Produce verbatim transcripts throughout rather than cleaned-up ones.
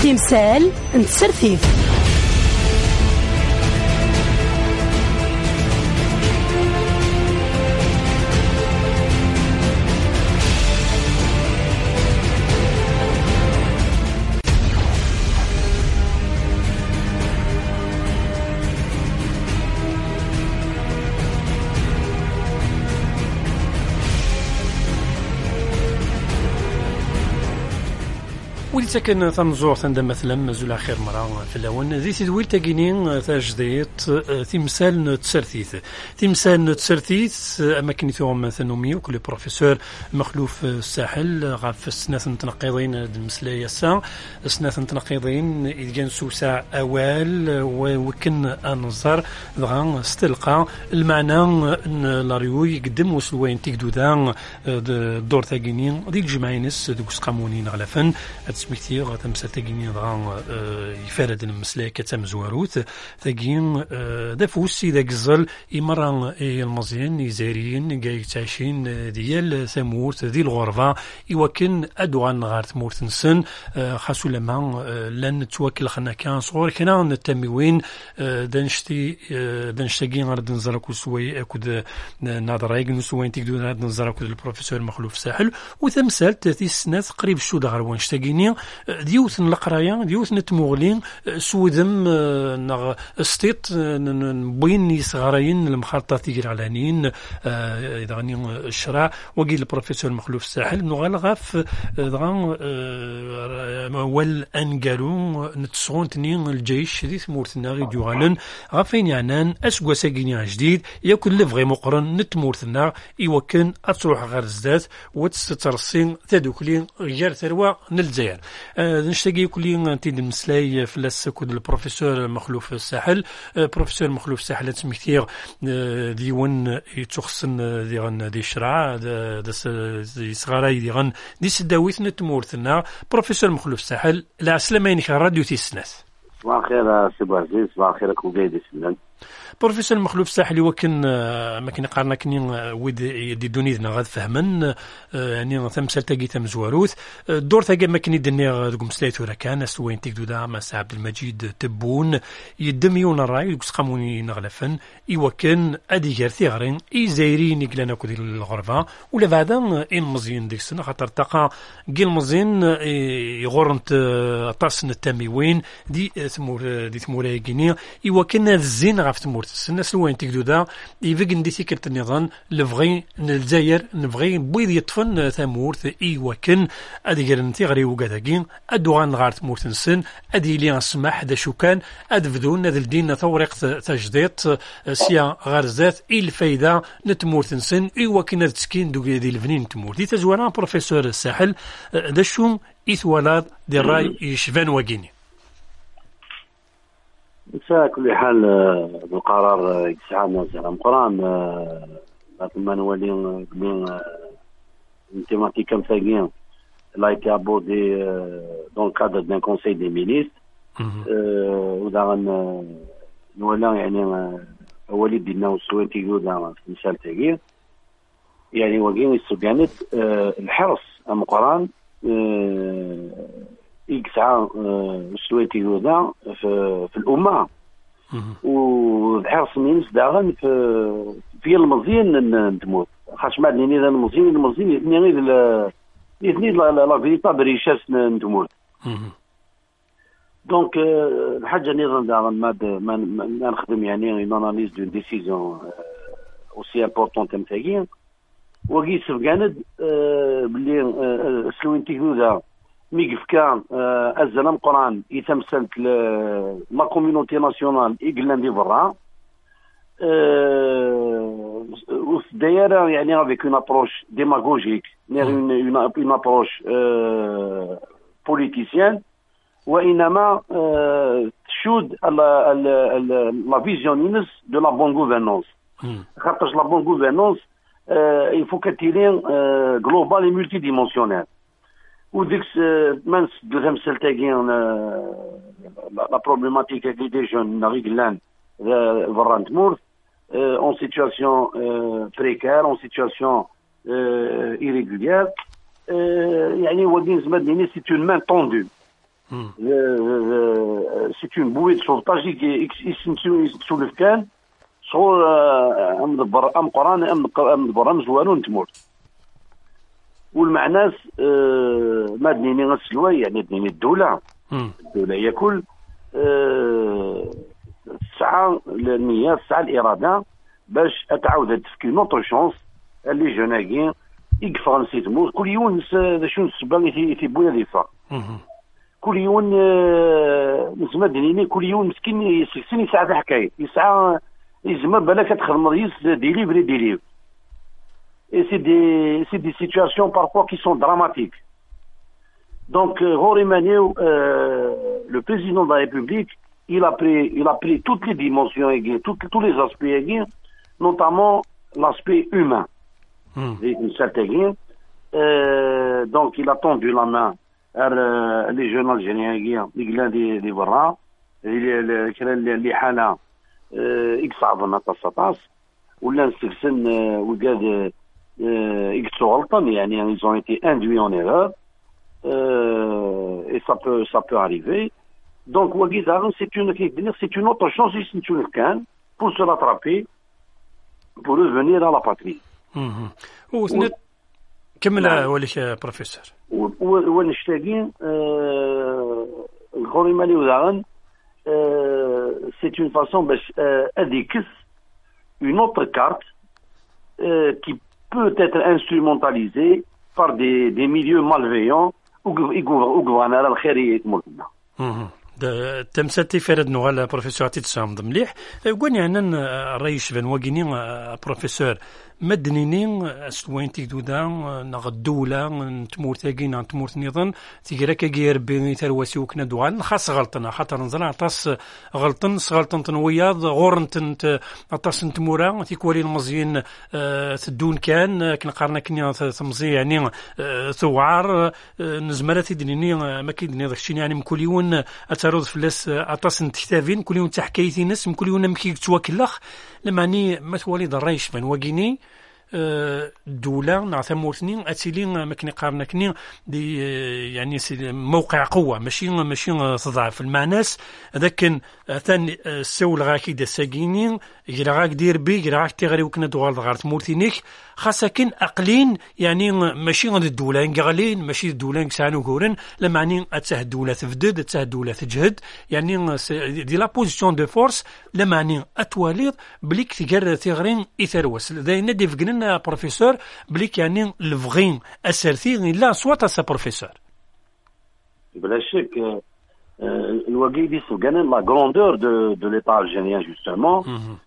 تمثال نتسرفيف. وليت كان تنزور تندم مثلا مازال اخر مره في الاون ذي تدويل تاكينين تاع جديد تمثال تسرثيث تمثال تسرثيث اماكن ثم ثنومي وكل بروفيسور مخلوف الساحل غاف السنات التنقيضين المسلايه سا السنات التنقيضين اذا سوسع اوال وكن انظر دغا استلقى المعنى لاريو يقدم وسلوين تيكدودا الدور تاكينين ديك جمعينس دوك سقامونين غلفن سميتي تمثال تاكيني دغا يفرد المسلاك كتمزواروت تاكين دافوسي داك الزل يمرا المزيان يزاريين كاع تعيشين ديال ثمورت ديال الغرفه يوكن ادوان غار تمورت نسن خاصو لما لان توكل خنا كان صغور كنا نتموين دنشتي دنشتاكين غير نزركو سوي اكود ناظرايك نسوين تيكدو نزركو البروفيسور مخلوف ساحل وتمثال ثلاث سنات قريب شو دغر وانشتاكيني ديوث القرايه ديوث نتمغلين سودم نغ استيط بين يصغرين المخططات تيجي علانين اذا غني الشرع وقيل البروفيسور مخلوف الساحل نغال غاف دغا اول انقالو نتسون تنين الجيش دي ثمورتنا غي ديوغالن غافين يعنان اسكوا ساكيني جديد ياكل لفغي مقرن نتمورتنا يوكن اتروح غير الزدات وتسترسين تدوكلين غير ثروه نلزير نشتاقي كلي تيد المسلاي في لاسكود البروفيسور مخلوف الساحل بروفيسور مخلوف الساحل تسميتير ديون يتخصن ديغن دي شرع دي صغاراي ديغن دي سداويت نتمورتنا بروفيسور مخلوف الساحل لا سلامين راديو تيسناس. صباح الخير سي بوعزيز، صباح الخير كوبيدي سنان. بروفيسور مخلوف الساحلي وكن ما كنا قارنا كني ود دي دونيدنا غاد فهمن يعني تمثال تاكي تمزواروث الدور تاكي ما كني دني دوك مسلايتو راه كان سوين تيكدو دا مع عبد المجيد تبون يدميون الراي دوك سقاموني نغلفن ايوكن ادي غير ثيغرين اي زايرين يكلانا كو ديال الغرفه ولا بعدا ان مزيان ديك السنه خاطر تلقى كي المزيان يغورنت طاسن التاميوين دي ثمور دي ثموراي كيني ايوكن الزين غاف ثمور السنة سلوين تيكدو دا يفق ندي سيكرت النظام نبغي الجزائر نبغي بويض يطفن ثمورت ايوكن ادي غير غري وكذاكين ادوغان غارت مورت نسن ادي لي نسمح دا شو كان ادفدون هذا الدين توريق تجديد سيا غرزات الفايده نتمورت نسن ايوكن تسكين دوك ديال الفنين تمور دي تزوانا بروفيسور الساحل دا شو ايثوالاد دي الراي يشفان واكيني. على كل حال القرار يسعى زعما مقران ما نولي من تhématique comme ça il a été abordé dans le cadre d'un conseil des ministres ودعنا نولي يعني اولي بدنا وسوي تيجو دا مثال تاعي يعني وقين السجانات الحرص مقران يسعى وسوي تيجو دا في, في الامه والحرص من داغن في في المزيان نتموت خاش ما عندني اذا المزيان المزيان يثني غير يثني لا فيتا بريشاس نتموت دونك الحاجه نظام داغن ما ما نخدم يعني اون اناليز دون ديسيزيون اوسي امبورطون كم تاعي وكي سفكاند بلي سلوين تيكودا ميقف كان الزلم قران يتمثل لا كوميونيتي ناسيونال يقلن دي برا دايره يعني افيك اون ابروش ديماغوجيك اون اون ابروش بوليتيسيان وانما تشود لا فيزيون دو لا بون غوفرنونس خاطر لا بون غوفرنونس il faut qu'elle global et multidimensionnel وديك من دوزيام سلتاكين لا بروبليماتيك دي دي جون ناريغلان فرانت مورث اون سيتواسيون بريكار اون سيتواسيون ايريغوليير يعني ودين زمدني سي اون مان طوندو Mm. C'est une bouée de sauvetage qui يسولف كان شغل أم دبر أم قران أم أم دبر مزوانون تموت والمعناس ما دنيني غسلوي يعني دنيني الدولة الدولة هي كل تسعى النية تسعى الإرادة باش أتعاود تفكي نوتر شونس اللي جوناكي يقفر نسيت موت كل يوم شنو السبب في في بويا ديفا كل يوم نسمى دنيني كل يوم مسكين يسكسن يسعى في حكاية يسعى يزمر بالك تخدم ريس ديليفري ديليف et c'est des c'est des situations parfois qui sont dramatiques. Donc Rory Manuel, euh, le président de la République, il a pris il a pris toutes les dimensions égales, toutes tous les aspects égales, notamment l'aspect humain. Mm. Une certaine euh, donc il a tendu la main à les jeunes Algériens égales, les des des bras, les les les حالة يصعبنا تصاطاس ولا نستفسن وقاد يقصوا غلطا يعني ils ont été induits en erreur et ça peut ça peut arriver donc وقيداغن c'est une c'est une autre chance c'est une كان pour se rattraper pour revenir à la patrie. و كمل ولك يا بروفيسور ونشتاقين الخوري مالي وداغن c'est une façon باش اديكس une autre carte qui peut être instrumentalisé par des, des milieux malveillants ou gouverner الخيرية مولنا. تمساتي فرد نوغال بروفيسور تيتسام مليح قولني أنا الرئيس بن وقيني بروفيسور مدنينين أسلوين تيكدودا نغ الدولة نتمور تاقينا نتمور نظن تيقرا كاقير بين ترواسي وكنا دوان خاص غلطنا خاطر نظن عطاس غلطن غلطن تنوياض غورن تنت عطاس نتمورا تيكوالي المزيين تدون كان كنقارنا كنيا تمزي يعني ثوعار نزمرة تدنيني ما كيدني داكشي يعني من كل يوم أترد فلاس عطاس نتكتافين كل يوم تحكايتي ناس من كل يوم مكي توكلخ لمعني ما توالي الرئيس بن وقيني الدولة نعثم موثنين أتيلين مكني قارنا كني دي يعني موقع قوة ماشي ماشي تضعف المعناس لكن ثاني السول غاكي دا ساقينين يجرا غاك دير بي يجرا غاك تغري وكنا دوغال غارت مورتينيك خاصة كن أقلين يعني ماشي غد الدولة نقالين ماشي الدولة نكسانو كورن لمعني أتسه الدولة تفدد أتسه الدولة تجهد يعني دي لا بوزيسيون دو فورس لمعني أتواليض بليك تقرر تغرين إثروس داينا دي فقننا بروفيسور بليك يعني الفغين أسرثي لا صوت أسا بروفيسور بلا شك الوقي دي سوغانن لا غروندور دو دو ليتا الجيريان جوستومون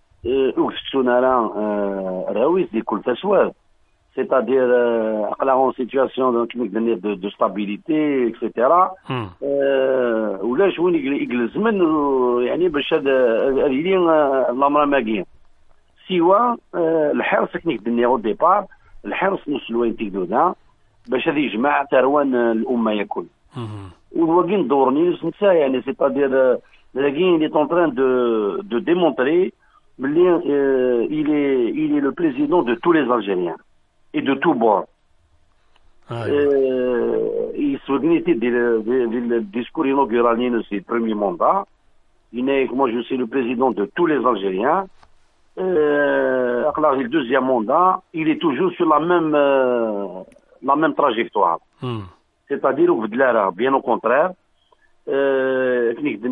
وكفتونا راويس دي كل تسواد c'est-à-dire أقلعون سيتواسيون دو دو ستابيليتي اكسيتيرا ولا شوين يجلس من يعني باش هذا هذه الامر ماكين سوا الحرص كنيك دنيا او ديبار الحرص نسلوين تيكدونا باش هذا يجمع تروان الامه يكل والواقين دورني نسا يعني c'est-à-dire il est en train de de démontrer il est il est le président de tous les Algériens et de tous bords. Il se du discours inaugural de ses premiers mandats. Il est, moi je suis le président de tous les Algériens. Euh, le deuxième mandat, il est toujours sur la même euh, la même trajectoire. Mm. C'est-à-dire au Vdlara, bien au contraire. Euh,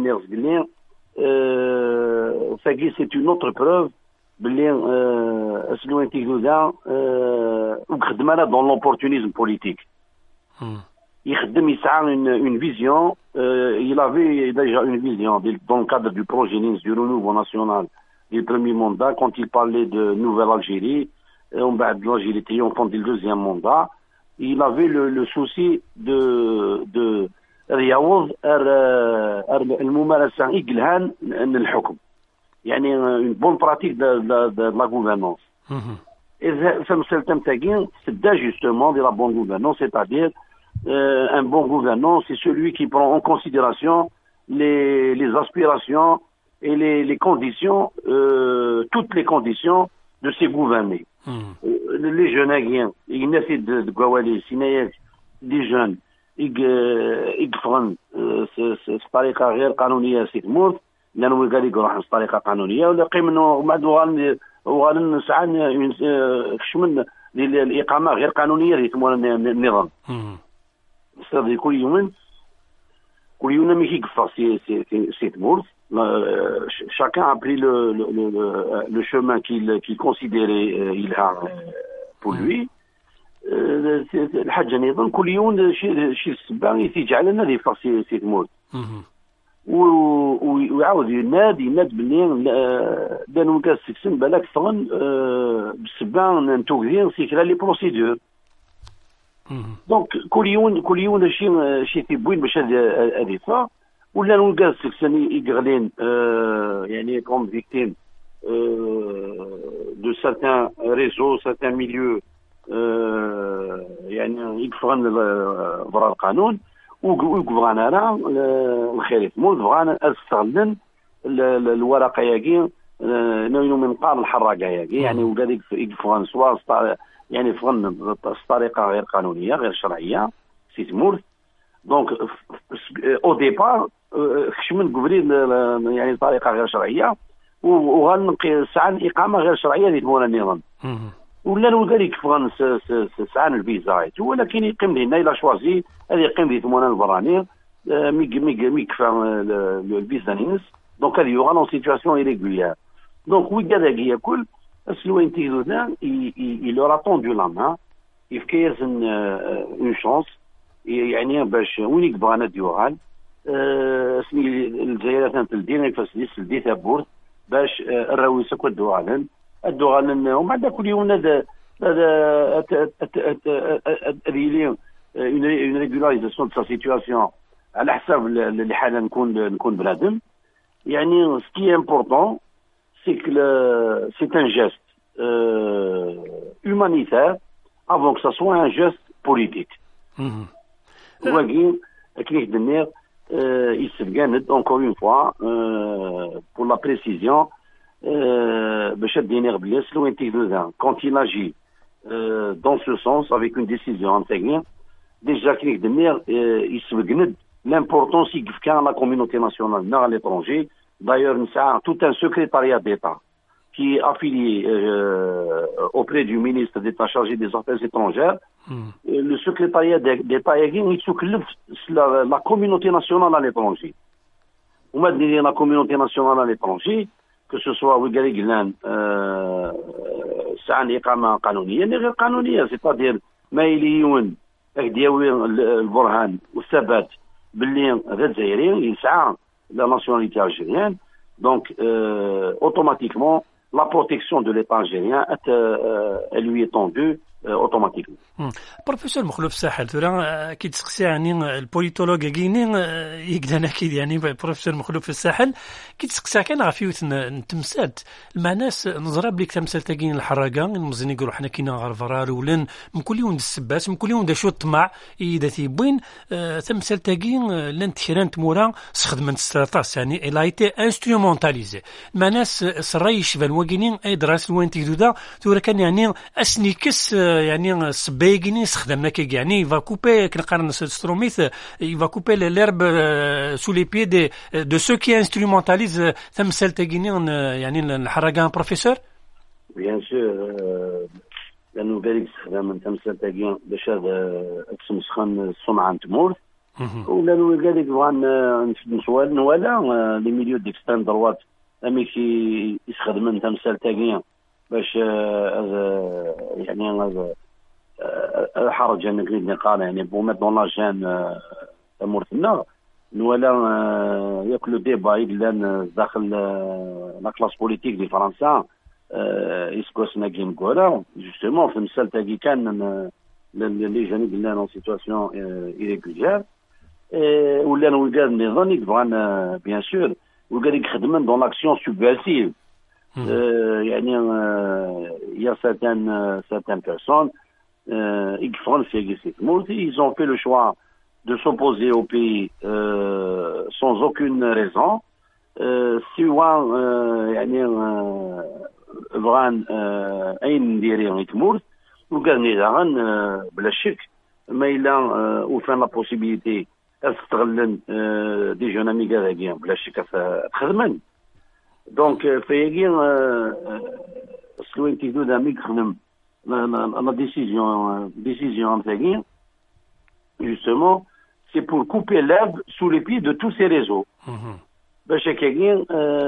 euh, c'est une autre preuve بلي اسلوين تيكودا وخدم انا دون لوبورتونيزم بوليتيك يخدم يسعى une vision il avait déjà une vision dans le cadre du projet N I S du renouveau national du premier mandat quand il parlait de nouvelle Algérie on بعد l'Algérie triomphante du deuxième mandat il avait le, le souci de de رياض الممارسه إجلهان الحكم يعني une bonne pratique de, de, de, de la gouvernance. Et c'est justement de la bonne gouvernance, c'est-à-dire euh, un bon gouvernant, c'est celui qui prend en considération les, les aspirations et les, les conditions, euh, toutes les conditions de ces gouvernés. Mm. Les jeunes, ils essaient de Gouawali, des jeunes يقفغن بطريقه غير قانونيه سي تمورت لانه قال لك روح بطريقه قانونيه ولا قيم انه بعد وغان وغان ساعه خشمن الاقامه غير قانونيه اللي تمور النظام c'est كل يوم كل يوم مي كيقفغ سي سي سي تمورت chacun a pris le le le, le chemin qu'il qu'il considérait il a pour lui الحاجه نظام كل يوم شي شي السبان تيجعل لنا دي فاسي سي تموت ويعاود ينادي يناد باللي لانه كاس سكسن بالك ثغن بالسبان نتوكدين سيكرا لي بروسيدور دونك كل يوم كل يوم شي شي تيبوين باش هذه فا ولا نلقى سكسن يغلين يعني كوم فيكتيم دو سارتان ريزو سارتان ميليو يعني يكفغن برا القانون ويكفغن انا الخير يتمول بغانا استغلن الورقه ياكي نوينو من قار الحراقه ياكي يعني وكذلك يكفغن سواء يعني فغن بطريقه غير قانونيه غير شرعيه سي تمورت دونك او ديبار خشمن قبرين يعني بطريقه غير شرعيه وغنقي ساعه اقامه غير شرعيه اللي تمول النظام ولا نلقى لك فغان ساعان الفيزا ولكن يقيم لنا الى شوازي هذه يقيم لي ثمانين البراني مي مي مي كفا الفيزا نينس دونك هذه يوغا لون سيتواسيون ايريغوليير دونك وي كذاك ياكل السلوين تيدو ذا il leur a tendu la main يفكير اون شانس يعني باش وين يبغى انا ديوغال سمي الجزائر تاع الدين فاسديس الدي تابورت باش الراويسه كدوغالن الدوغالن ومن بعد كل يوم هذا هذا ريلي اون ريغولاريزاسيون دو سا سيتواسيون على حساب اللي حاله نكون نكون بنادم يعني سكي امبورطون سي كو سي ان جيست humanitaire avant que ça soit un geste politique. كيف دنير يسبقاند encore une fois pour la précision باش الدينير بليس لو انتيغ quand il agit dans ce sens avec une décision intégrée déjà كيف دنير يسبقاند l'importance qu'il y a la communauté nationale à l'étranger. D'ailleurs نسعى tout un secrétariat d'État qui est affilié euh, auprès du ministre d'État chargé des Affaires étrangères. Mm. Le secrétariat d'État il s'occupe de la, la communauté nationale à l'étranger. On va dire la communauté nationale à l'étranger, que ce soit Ouigari-Glan, c'est un équipement canonien, mais canonien, c'est-à-dire Maïlioun, Agdiaoui, le Borhan, ou Sabat, Bélien, Redzaïrien, il sert la nationalité algérienne. Donc, euh, automatiquement, la protection de l'État algérien est, euh, elle lui est tendue اوتوماتيكلي. بروفيسور مخلوف ساحل ترى كي تسقسي يعني البوليتولوج كيني يقدر اكيد يعني بروفيسور مخلوف الساحل كي تسقسي كان غافيوت نتمسات مع ناس نظرا بليك تمثال تاكين الحراقه المزني يقولوا حنا كينا غرفرار ولن من كل يوم السباس من كل يوم دا شو الطمع اذا تيبوين تمثال تاكين لن تخران تمورا سخدمت ستراطاس يعني الا ايتي انسترومونتاليزي مع ناس سرايش فالواكينين اي دراس وين تيدودا تورا كان يعني اسنيكس يعني السبايقيني استخدمنا كي يعني يفا كوبي كنقارن ستروميث يفا كوبي ليرب سو لي بيي دي دو سو كي انسترومونتاليز تمثال تاكيني يعني الحراقان بروفيسور بيان سور لانه بالك استخدام من تمثال تاكين باش هذا اسم سخن السمعه تمور ولانه كذلك بغان نسوال ولا لي ميليو ديكستان دروات امي كي يستخدم من تمثال تاكين باش هذا يعني هذا حرج انك نقال يعني بوميت دون لاجان تمورتنا ولا ياكلوا ديبا الا داخل لا كلاس بوليتيك دي فرنسا يسكوسنا كي نقولها جوستومون في المثال تاعي كان لي جاني قلنا اون سيتواسيون ايريغوليير ولا نلقى النظام يبغى بيان سور وقال يخدم دون لاكسيون سوبفيرسيف. Euh, il y a certaines, euh, certaines personnes euh, ils ont fait le choix de s'opposer au pays euh, sans aucune raison. Si يعني بغان أين نديري يتمور وقال نيزان بلا شك ما إلا وفان لا بوسيبيليتي استغلن دي جون امي كاع بلا شك تخدمن دونك فيجي سلوين تيدو دا مي خدم لا ديسيزيون ديسيزيون تاعي justement c'est pour couper l'herbe sous les pieds de tous ces réseaux باش كاين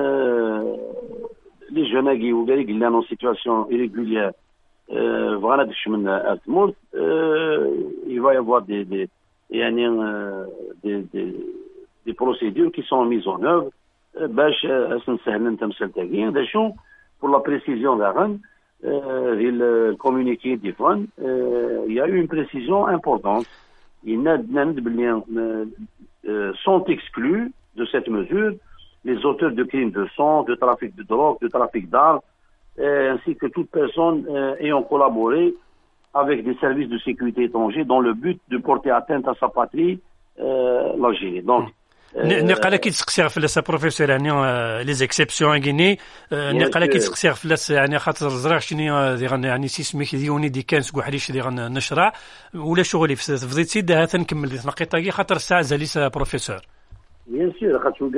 لي جون كي وقال لك ان سيتواسيون irrégulière فغانا دش من التموت il va y avoir des des يعني des des des procédures qui sont mises en œuvre باش نسهل التمثيل تاعي هذا شو pour la précision d'Aran ديال الكومونيكي دي فون il y a eu une précision importante il n'a sont exclus de cette mesure les auteurs de crimes de sang, de trafic de drogue, de trafic d'armes, ainsi que toute personne ayant collaboré avec des services de sécurité étrangers dans le but de porter atteinte à sa patrie, l'Algérie. Donc, نقال كي تسقسي فلاس بروفيسور يعني لي زيكسيبسيون كيني نقال كي تسقسي فلاس يعني خاطر زرا شني يعني سيسميك ديوني دي كان سكو حريش دي نشرع ولا شغلي فضيت سيد ها تنكمل دي النقيطه خاطر الساعه زاليس بروفيسور. Bien sûr,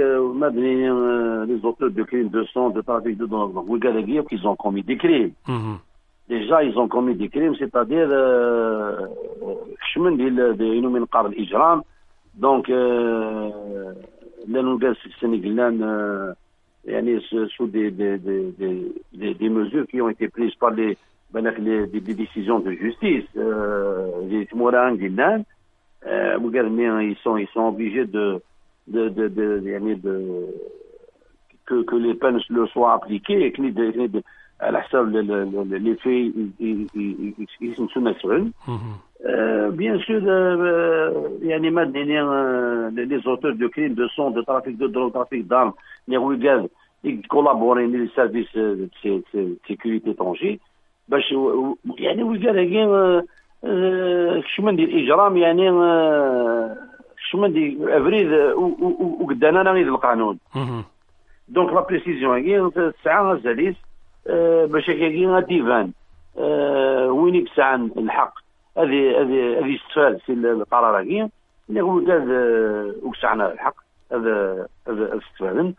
les auteurs de crimes de sang, de trafic de drogue, vous regardez qu'ils ont commis des crimes. Déjà, ils ont commis des crimes, c'est-à-dire, chemin de inoumen qar l'ijram. Donc, là, nous regardons ce Sénégalais, sous des, des, des, des, des mesures qui ont été prises par les, les des, des décisions de justice. Les Mourans, vous regardez, ils sont, ils sont obligés de De, de, de, de, de, que, que les peines leur soient appliquées et que les, de, de, à la salle, les faits, ils sont soumis. Bien sûr, il y a des les auteurs de crimes de sang, de trafic de drogue, trafic d'armes, les rougas, ils collaborent avec les services de sécurité étrangers. Il y a des rougas, il y a des chemin d'Ijram, il y a des chemin d'Avrid وقدانا نغير القانون. دونك لا بريسيزيون هي ساعه زاليس باش كاين ديفان وين يكسع الحق هذه هذه هذه استفاد في القرار هي اللي هو قال وكسعنا الحق هذا هذا استفاد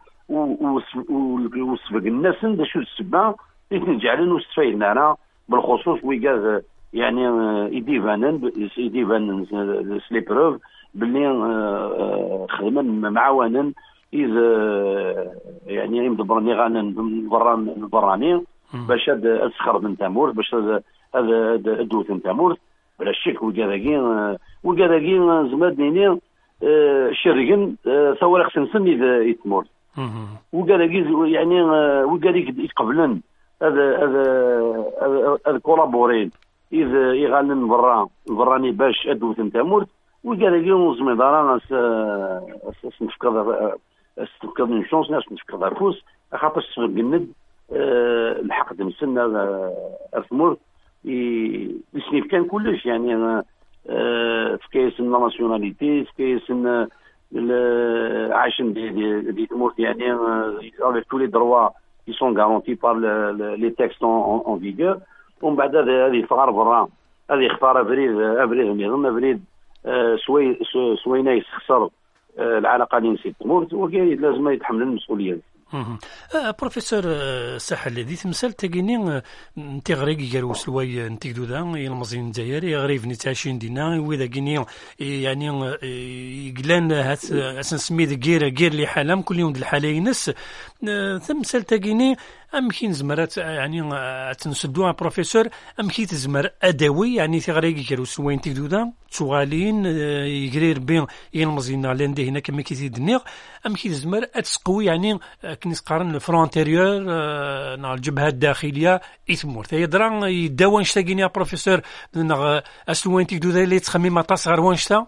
وسبق الناس دا شو السبه اللي نجعلوا نستفيدنا انا بالخصوص ويقال يعني يديفان يديفان سلي بروف باللي خدمن معاونا اذا يعني مدبرني غانا بران البراني باش هذا السخر من تامور باش هذا هذا الدوت من تامور بلا شك وكذاكين وكذاكين زمادني شرقن ثورق سنسن اذا يتمور وكذاكين يعني وكذاك يتقبلن هذا هذا هذا كولابورين اذا يغالن برا البراني باش الدوت من تامور وقال اليوم زميدارا اس نفكر استفكر من شونس ناس نفكر فوس خاطر السبب الند الحق دمسنا اثمر يسنيف كان كلش يعني في كيس الناسيوناليتي في كيس عايشين دي دي تمور يعني avec tous les droits qui sont garantis par les textes en, en vigueur ومن بعد هذه فقر برا هذه اختار افريد افريد النظام افريد سوي سوينا يخسر العلاقه اللي نسيت تمور وكاين لازم يتحمل المسؤوليه. بروفيسور ساحل الذي تمثال تاكيني انت غريق قالوا سلوي انت ذا المزين الجزائري غريب نتاشين دينا واذا كيني يعني قلان هات اسنسمي غير غير لي حالام كل يوم الحاله ينس تمثال تاكيني ام كاين زمرات يعني تنسدوها بروفيسور ام كي تزمر ادوي يعني في غريق قالوا سلوي انت ذا تشغالين يقرير بين المزين لاندي هنا كما كيزيد ام كي تزمر اتسقوي يعني كنيس قارن الفرونتيريور نا الجبهه الداخليه اثمور تيدرا يداوى نشتاقين يا بروفيسور اسلوين تيدو ذا اللي تخمم تصغر وانشتا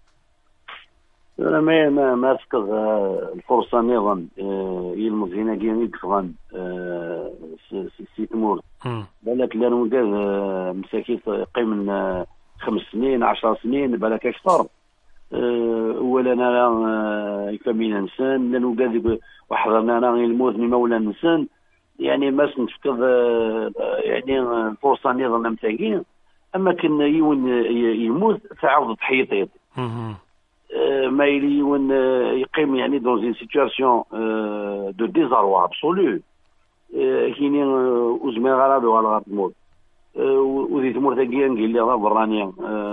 انا ما ما ما اذكر الفرصه نظام يلمز هنا كاين يكفغان سي تمور بالك لا نقول مساكين قيم خمس سنين عشر سنين بالك اكثر ولا انا يكمل انسان لانه قاعد وحضرنا انا الموت من مولى الانسان يعني ما نفكر يعني الفرصه نظام نتاعي اما كان يون يموت تعاود تحيط ما يلي يون يقيم يعني دون اون سيتواسيون دو ديزاروا ابسولو كاينين وزمان غرابي ولا غتموت وذي تمور تاكيا نقول لي راه برانيا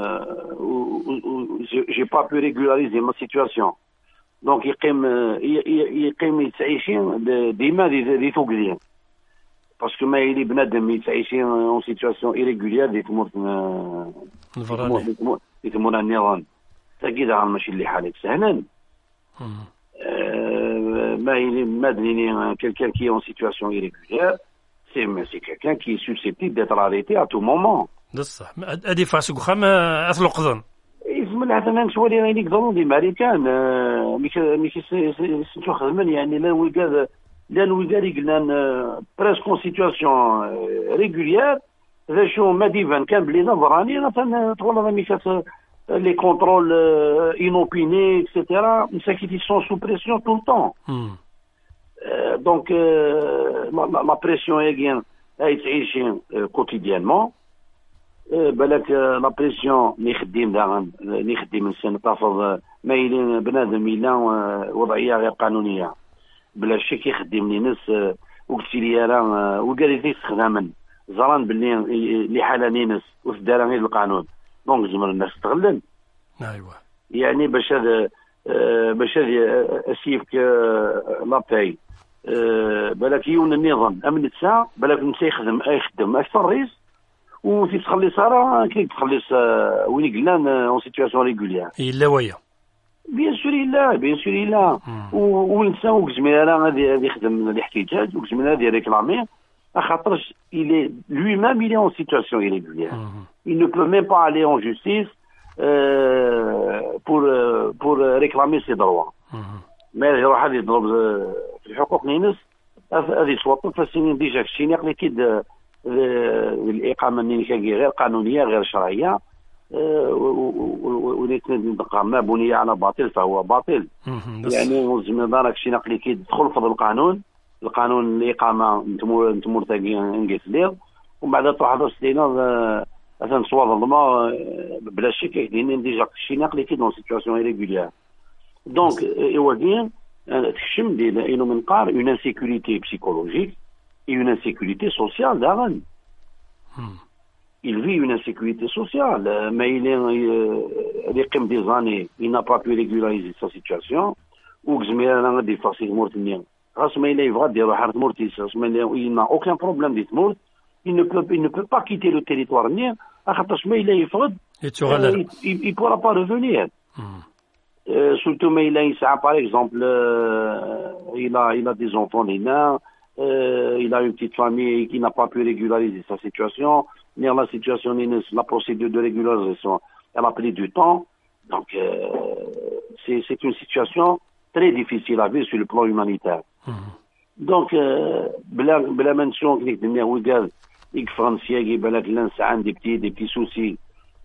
جي با بو ريغولاريزي ما سيتواسيون دونك يقيم يقيم يتعيشين ديما ذي توكدين باسكو ما يلي بنادم يتعيشين اون سيتواسيون ايريغولير ذي تمور ذي تمور النيران تاكيد راه ماشي اللي حالك سهلا ما يلي مادنيني كيلكان كي اون سيتواسيون ايريغولير c'est c'est quelqu'un qui est susceptible d'être arrêté à tout moment. بصح هذه فاسق خام اطلق ظن اسم العثمان شوالي غير يقدروا دي امريكان ماشي ماشي سنتو خدمن يعني لا ويقال لا ويقال قلنا بريسكو سيتواسيون ريغولير ذا شو ما ديفان كان بلي نظراني مثلا والله مي كات لي كونترول انوبيني اكسيتيرا مساكيتي سون سو بريسيون tout le temps. Donc, euh, la, la, la pression est bien تعيشين quotidiennement. بالك لا بريسيون اللي خديم داغن اللي خديم الانسان تفض مايلين بنادم الى وضعيه غير قانونيه بلا شك يخدم لي ناس وقلت لي راه وقال لي استخداما زران باللي اللي حاله نينس وتدار غير القانون دونك زمر الناس تغلن. ايوا يعني باش هذا باش هذا اسيفك لاباي بالك يون النظام امن الساعه بالك نسى يخدم يخدم اكثر ريس وفي تخلي صار كي تخلي وين قلنا اون سيتواسيون ريغولير الا ويا بيان سور لا بيان سور لا والانسان وكزميله غادي غادي يخدم الاحتجاج وكزميله غادي ريكلامي خاطرش il est lui-même il est en situation irrégulière il ne peut même pas aller en justice euh, pour pour réclamer ses droits ما يروح هذه يضرب في الحقوق نينس هذه سواطن فالسنين ديجا في الشيني قلت كيد الإقامة النينكا غير قانونية غير شرعية ونتنقى ما بني على باطل فهو باطل يعني وزمن دارك شي نقلي كي تدخل في القانون القانون الإقامة نتمور نتمور تاقي نقيس ليه ومن بعد تروح هذا السنين مثلا صواب الظلمة بلا شك كاين ديجا شي نقلي كي دون سيتواسيون إيريغولير دونك يودين تخشم ديال انه من قار اون انسيكوريتي بسيكولوجيك et une insécurité sociale d'Aran. Hmm. Il vit une insécurité sociale, mais il est euh, des années, il n'a pas pu régulariser sa situation, ou que des faciles mortiniens. Il n'a aucun problème d'être mort, il ne peut, il ne peut pas quitter le territoire nien, il ne pourra pas revenir. Hmm. Euh, surtout, mais il a, par exemple, euh, il, a, il a des enfants nés. Euh, il a une petite famille qui n'a pas pu régulariser sa situation. Mais la situation, la procédure de régularisation, elle a pris du temps. Donc, euh, c'est, c'est une situation très difficile à vivre sur le plan humanitaire. Mm-hmm. Donc, بلا mention que les وقال إيك فرنسيا يبالك لنس عن des petits des petits soucis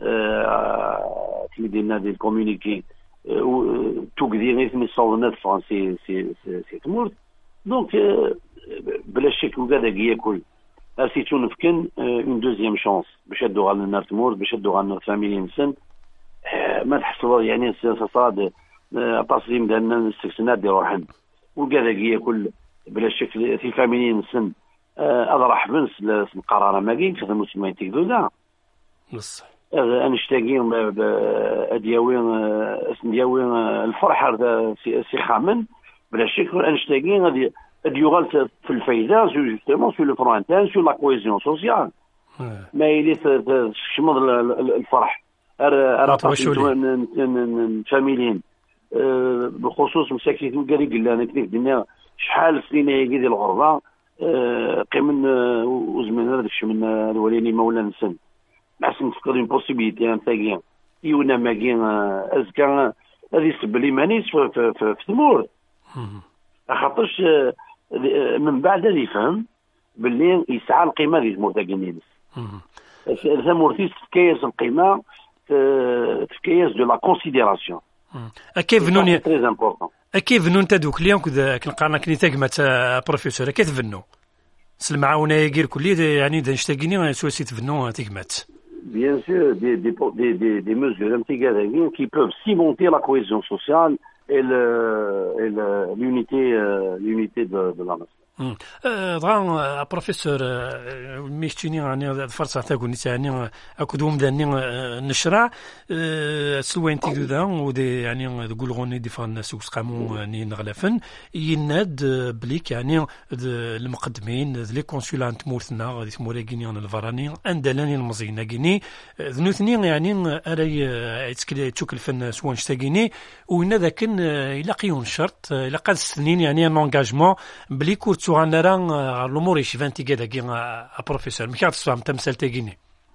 في دينا ديال الكومونيكي توقدي غير نصور فرنسي سي سي تمرت. Donc, بلا شك وقادا ياكل اسيتو نفكن اون دوزيام شونس باش يدو على النار تمور باش يدو على النار فاميلي نسن ما تحسوا يعني صاد تصميم ديالنا الاستثناء ديال روحنا وقادا ياكل بلا شك في فاميلي نسن هذا راح بنس القرار ما كاين خدموا سماين تيكدو دا بصح انا اشتاقين دياوين اسم دياوين الفرحه سي خامن بلا شك انا اشتاقين غادي يغال في الفايدة justement sur le front interne sur la cohésion sociale. ما يلي تشمض الفرح فاميليين بخصوص مساكين قال لي انا كنت قلنا شحال سنين هي ديال الغربه قيمن وزمن هذاك الشيء من الوليني مولا نسن مع سن تفكر اون بوسيبيليتي انتاكين يونا ماكين ازكا هذه السبب اللي مانيس في في تمور خاطرش من بعد اللي يفهم باللي يسعى القيمه ديال المرتكنين هذا مرتيس تكيس القيمه تكيس دو لا كونسيديراسيون كيف نون تري امبورطون كيف نون تدوك اليوم كذا كنقارنا كني تاكمت بروفيسور كيف فنو سلمعاونا يغير كلي يعني دا نشتاقيني سوسي تفنو تاكمت bien sûr, des, des, des, des, des mesures intégrées qui peuvent cimenter la cohésion sociale et le, et le, l'unité, euh, l'unité de, de la nation. طبعا بروفيسور ميشتيني يعني فرصة تاكوني يعني أكدوم داني نشرع سلوين تيجو ذا ودي يعني تقول غوني دي فان سوس قامو يعني نغلفن يناد بليك يعني المقدمين لي كونسولانت مورثنا غادي تموراكيني انا الفراني اندلاني المزينه كيني ذنوثني يعني اراي تشوك الفن سوان شتاكيني وين ذاك يلاقيون شرط الى قاد سنين يعني ان انغاجمون بلي كورتو غنرا الامور يشفانتي كذا كي بروفيسور مكاع تصفهم تمثال تاكيني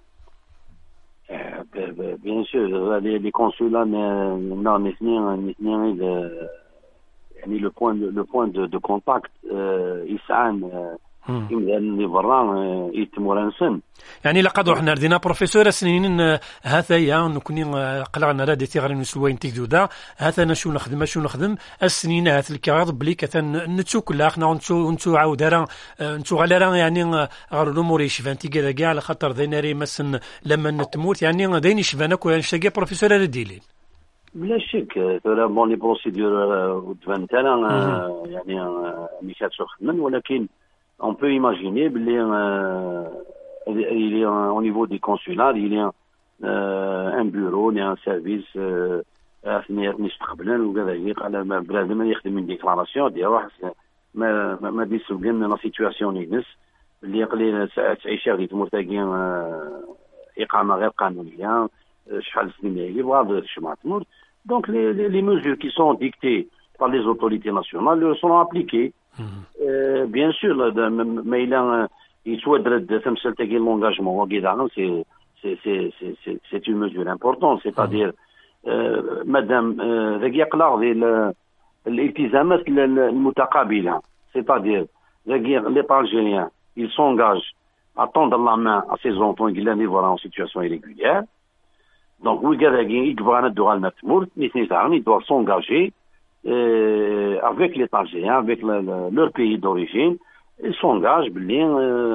bien sûr les, les consulats non نثنين نثنين يعني le point de, le point de, de contact يسعان يمكن اللي برا يتمورنسن يعني لقد رحنا ردينا بروفيسور سنين هذا يا نكوني قلعنا رادي تيغري نسوين تيكدودا هذا شو نخدم شو نخدم السنين هذا الكارد بلي كثن نتسو كلها خنا نتسو نتسو عاود راه نتسو على راه يعني غير الامور يشفانتي كذا كاع على خاطر ديناري مسن لما نتموت يعني داين يشفانك وينشتاقي بروفيسور رديلين بلا شك بون لي بروسيدور تبان انا يعني مي كاتشو خدمن ولكن on peut imaginer euh, il y a au niveau des consulats il y a euh, un bureau il y a un service اثنيات نستقبلن وكذلك على بلاد ما يخدم من ديكلاراسيون ديال واحد ما ما ديسو لنا لا سيتوياسيون نيس اللي قليل تعيش غير مرتاقين اقامه غير قانونيه شحال سنين هي واضح شمعت تمر donc les, les, les mesures qui sont dictées par les autorités nationales sont appliquées. Euh, bien sûr, mais il a il souhaite de l'engagement c'est c'est c'est c'est c'est une mesure importante, c'est-à-dire euh, madame يقلع الالتزامات المتقابله, c'est-à-dire les Algériens ils s'engagent à tendre la main à ces enfants qui les voient en situation irrégulière. Donc oui, ils doivent s'engager Euh, avec les Algériens, avec le, le, leur pays d'origine, ils s'engagent bien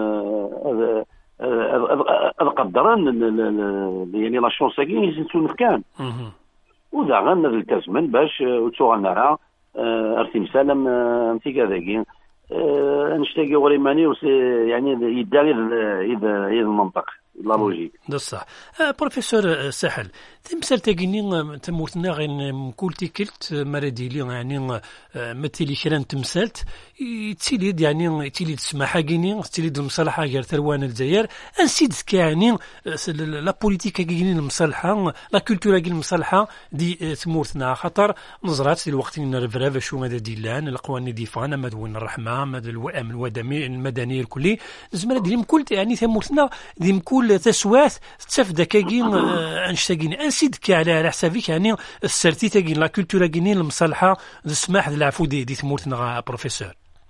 القدران يعني لا شونس كاين يزيدوا مكان وذا غن التزمن باش وتوغنرا ارتمسالم انتي كذاكي نشتاقي وريماني يعني يداري اذا اذا المنطق لا لوجيك بصح بروفيسور ساحل تمثال تاكيني تموتنا غير مكولتي كلت مراديلي يعني مثلي كران تمثالت تيليد يعني تيليد السماحه كيني تيليد المصالحه غير تروان الجزائر انسيد كاعني لا بوليتيكا كاينين المصالحه لا كولتورا كاين المصالحه دي تمورتنا خاطر نظرات الوقت نرفرف شو ماذا ديلان القوانين ديفان مدون الرحمه ماذا الوئام الودمي المدني الكلي زعما ديال مكولت يعني تمورتنا دي مكول تسواث تسفدا كاين انشتاقين انسيد كاع على حسابك يعني السرتي تاكين لا كولتورا كاينين المصالحه السماح العفو دي دي تمورتنا بروفيسور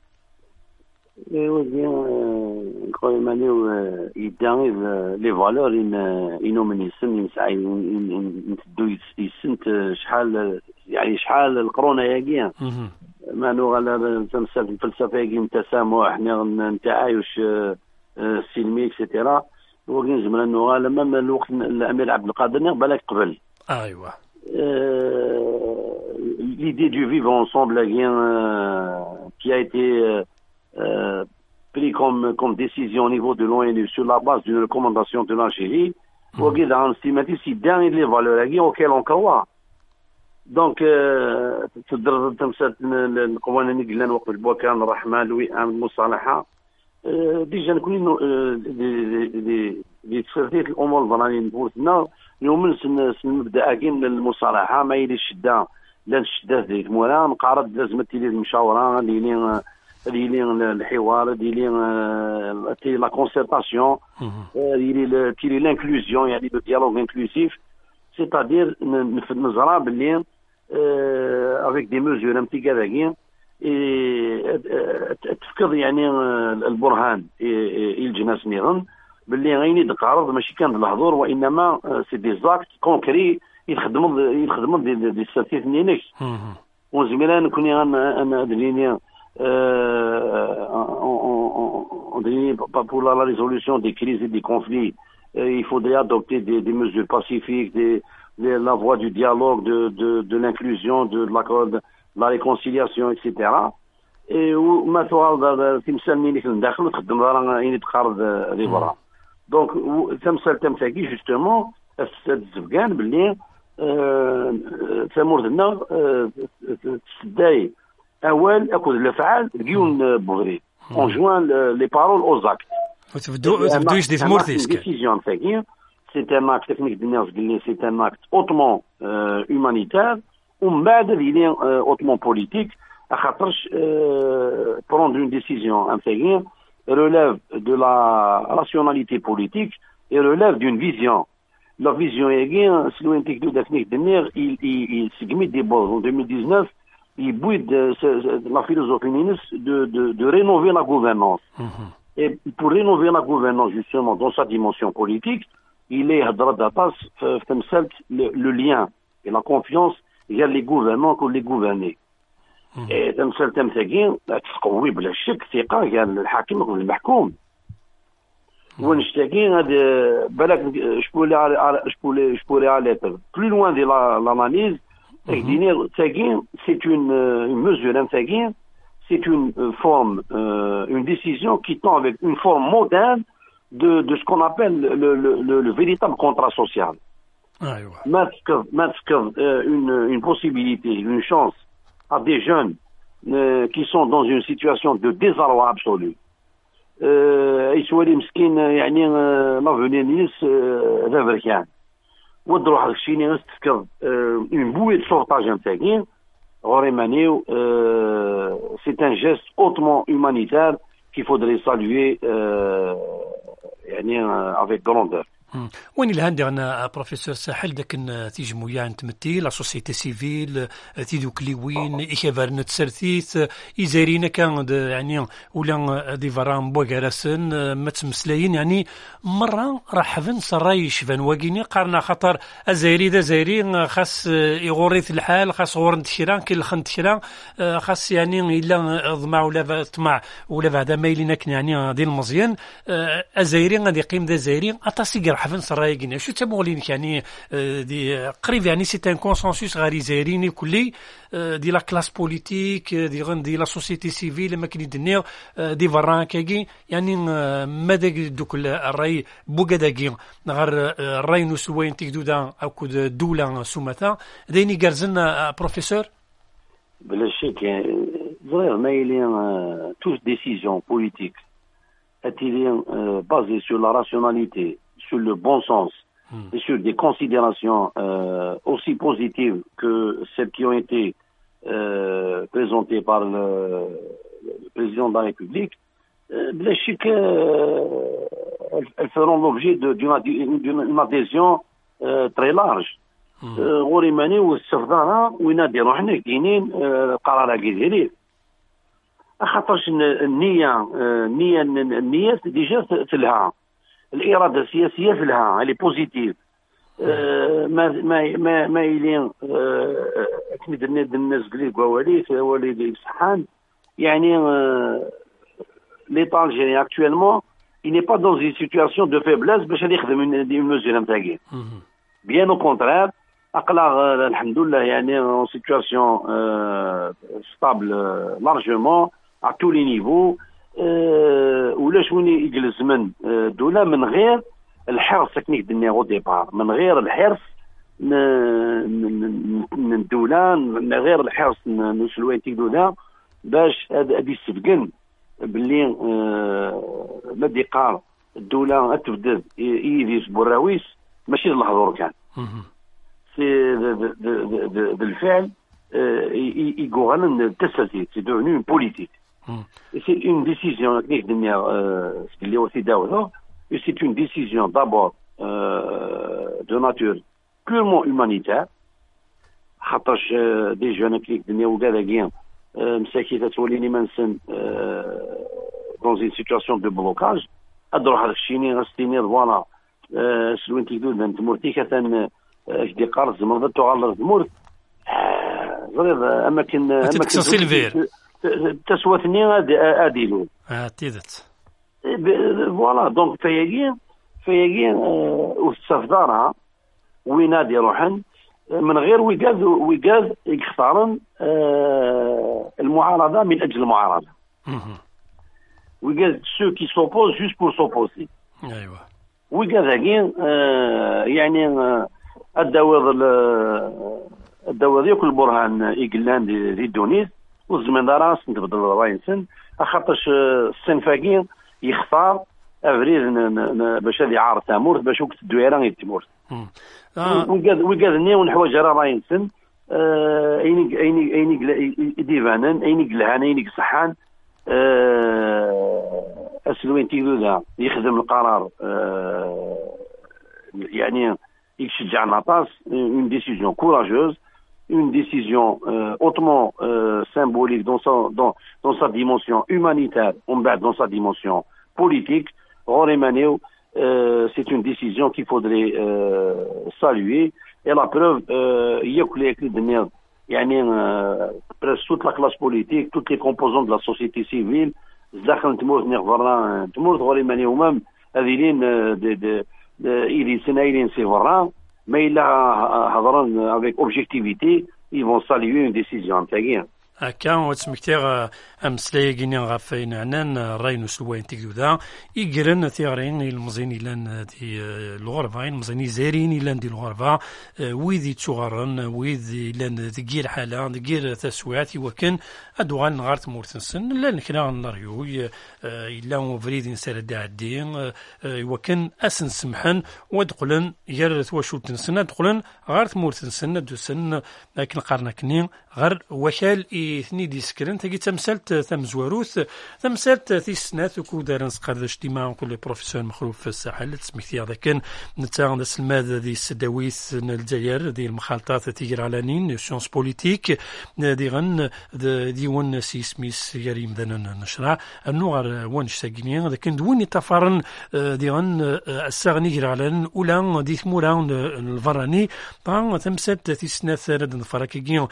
ايوا بيان نقول مانيو يدعي لي فالور ان انو من يسن يسعى نتدو يسنت شحال يعني شحال القرونه ياكيا مانو على تمثال الفلسفه كاين التسامح التعايش السلمي اكسيتيرا وكاين زعما انه لما الوقت الامير عبد القادر بالك قبل ايوا l'idée du vivre ensemble qui a été Euh, pris comme, comme décision au niveau de l'ONU sur la base d'une recommandation de l'Algérie, pour qu'il y ait un stigmatisme si dernier les valeurs auxquelles on croit. Donc, تقدر تمثل القوانين اللي قلنا وقت البوكان الرحمة الوئام المصالحة ديجا نكون دي تسرتيت الأمور الضرانية نقولنا يوم نبدأ كاين المصالحة ما يلي الشدة لا الشدة ديك مولا نقارد لازم تيلي المشاورة اللي اللي الحوار ديالي تي لا كونسيرتاسيون ديالي تي لانكلوزيون يعني لو ديالوغ انكلوسيف سيتادير نزرع باللي افيك دي ميزور ام تي كذاكين تفكر يعني البرهان الجناس نيغن باللي غيني دقارض ماشي كان الحضور وانما سي دي زاكت كونكري يخدموا يخدموا دي دي سيرتيف نينكس وزميلان كوني انا ادريني Euh, on, on, on, on dit pas pour la, la résolution des crises et des conflits il faudrait adopter des, des mesures pacifiques, des, des, la voie du dialogue, de, de, de l'inclusion, de, de, la, de la réconciliation, et cetera. Et ما توالد تمثال مين في الداخل وتخدم راه يعني تقارض لي برا. دونك تمثال تمثاكي جوستومون الزبقان باللي ثمورتنا تسداي اول اكو الافعال ديون بوغري اون جوان لي بارول او زاكت وتبدو تبدو يش دي ثمورتيسك ديسيزيون تاعي سي ان اكت تكنيك الناس قال لي سي ان اكت اوتمون هومانيتير ومن بعد اللي اوتمون بوليتيك خاطرش prendre une décision intégrée relève de la rationalité politique et relève d'une vision. La vision est bien, si l'on est de technique de mer, il, il, il se met des bases. En deux mille dix-neuf, il bouille de, de la philosophie féministe de, de, de rénover la gouvernance. Mm-hmm. Et pour rénover la gouvernance, justement, dans sa dimension politique, il est le, le lien et la confiance vers les gouvernants que les gouvernés. Et تمثال تمثاكين تقوي بلا شك ثقة كان الحاكم والمحكوم ونشتاكين هذا بالك شبولي على شبولي شبولي على plus loin de l'analyse تاكين c'est une une mesure تاكين c'est une forme une décision qui tend avec une forme moderne de de ce qu'on appelle le le le, le véritable contrat social. mettre mettre une une possibilité une chance à des jeunes euh, qui sont dans une situation de désarroi absolu. يسولي مسكين يعني لافونير نيس هذا بركان ودروح هذاك الشيء اللي تفكر اون بوي دو سورتاج نتاعي غوري مانيو سي ان جيست اوتمون هومانيتير qu'il faudrait saluer يعني avec grandeur. وين الهندي عنا بروفيسور ساحل داك تيجمو يعني تمتي لا سوسيتي سيفيل تيدو كليوين إخبار نتسرثيث إزارينا كان يعني ولا دي فرام بوغارسن ما تمسلاين يعني مرة راح فن سراي شفان واقيني قارنا خطر أزايري ذا زايري خاص يغوريث الحال خاص غورن تشيران كي الخن تشيران خاص يعني إلا ضمع ولا طمع ولا بعد مايلين يعني ديال المزيان أزايري غادي يقيم ذا زايري أتاسيقر حفن سرايقنا شو تبغولين يعني دي قريب يعني سي ان كونسنسوس غاري زايريني كلي دي لا كلاس بوليتيك دي غن دي لا سوسيتي سيفيل ما كاين دنيا دي فران كاكي يعني ماذا دوك الراي بوغداكي غير الراي نسوين تيكدودا او كود دوله سومتا ديني غارزنا بروفيسور بلا شك غير مايلين توس ديسيزيون بوليتيك اتيلين بازي سور لا راسيوناليتي sur le bon sens mmh. et sur des considérations euh, aussi positives que celles qui ont été euh, présentées par le, le président de la République, euh, je sais qu'elles euh, elles feront l'objet d'une, d'une adhésion euh, très large. غوريماني والسفدانة ويناديرو حنا كاينين قرار كيديريه خاطرش النية النية النية ديجا تلها الإرادة السياسية في لها اللي بوزيتيف ما ما ما ما يلين كما درنا الناس قليل قوالي ولي بصحان يعني l'État algérien actuellement il n'est pas dans une situation de faiblesse باش يخدم une mesure نتاعي bien au contraire أقلا الحمد لله يعني en situation stable largement à tous les niveaux ولاش وين يجلس من دولة من غير الحرص تكنيك دنيا او ديبار من غير الحرص من الدولة من غير الحرص نسلوين تيدولا باش هادي السبقن باللي مدي قار الدولة تبدل يديس بوراويس ماشي الحضور كان سي بالفعل يقوغان التسلسل سي دوفنو اون بوليتيك Et c'est une décision, euh, et c'est une décision d'abord euh, de nature purement humanitaire. خاطرش des jeunes qui sont مساكين توليني منسن dans une situation de blocage. أدرو هذا الشيء غستيني فوالا سلوين تيدو نتمرتي كتن كدي قارز مرض تغلر المرض زرير أماكن أماكن سيلفير تسوثني اديلو اه تيدت فوالا دونك تايي فيجي واستفدارها وينادي روحن من غير ويجاز ويجاز يختارن المعارضة من أجل المعارضة. ويجاز ceux qui s'opposent juste pour s'opposer. أيوة. ويجاز يعني الدواء الدواء ذيك البرهان يقلان دي دونيس والزمن دارا سنتبدل راين سن أخطش السنفاقين يختار أفريز باش هذه عار تامور باش وقت الدويران يتمور. وقاد وقاد نيون حوايج راه راين سن ايني ايني ايني ديفانن ايني قلهان ايني صحان اسلوين تيدو ذا يخدم القرار يعني يشجع النطاس اون ديسيزيون كوراجوز une décision euh, hautement euh, symbolique dans sa, dans, dans sa dimension humanitaire, dans sa dimension politique. Euh, c'est une décision qu'il faudrait euh, saluer. Et la preuve, il y a presque toute la classe politique, toutes les composantes de la société civile, mais il a avec objectivité, ils vont saluer une décision. هكا وتسمكتيغ امسلاي كيني غافين عنان راينو سلوين تيكودا يقرن ثيغرين المزيني لان دي الغرفه المزيني زارين لان دي الغرفه ويدي تشغرن ويدي لان دير حاله دير تسويات وكان ادوغان غارت مورتنسن لا نكنا نريو الا فريد نسال داعدين وكان اسن سمحن ودقلن ير تواشو تنسن دقلن غارت مورتنسن دوسن لكن قرنا كنين غير وكال ثني ديسكرن تجي تمثلت ثم زواروث تمثلت في السنات وكودار نسقر اجتماع كل بروفيسور مخروف في الساحل تسميتي هذا كان نتا الماده دي السداويث الجزائر دي المخالطات تيجر علانين سيونس بوليتيك دي غن ديوان سيسميس يريم ذن نشرع النوغر وانش ساكينين هذا كان دوين تفارن دي غن الساغني علان اولا دي ثمورا الفراني طبعا تمثلت في السنات ثلاث نفراكيين